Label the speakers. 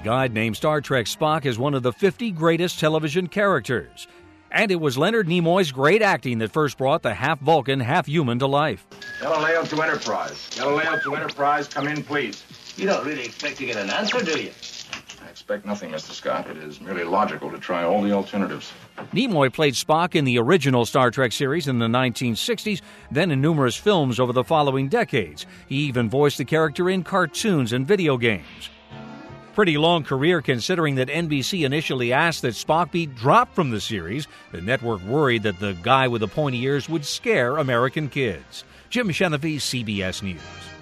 Speaker 1: Guide named Star Trek Spock as one of the 50 greatest television characters. And it was Leonard Nimoy's great acting that first brought the half-Vulcan, half-human to life.
Speaker 2: Galileo to Enterprise. Galileo to Enterprise, come in, please.
Speaker 3: You don't really expect to get an answer, do you?
Speaker 2: I expect nothing, Mr. Scott. It is merely logical to try all the alternatives.
Speaker 1: Nimoy played Spock in the original Star Trek series in the 1960s, then in numerous films over the following decades. He even voiced the character in cartoons and video games. Pretty long career considering that NBC initially asked that Spock be dropped from the series. The network worried that the guy with the pointy ears would scare American kids. Jim Shenefey, CBS News.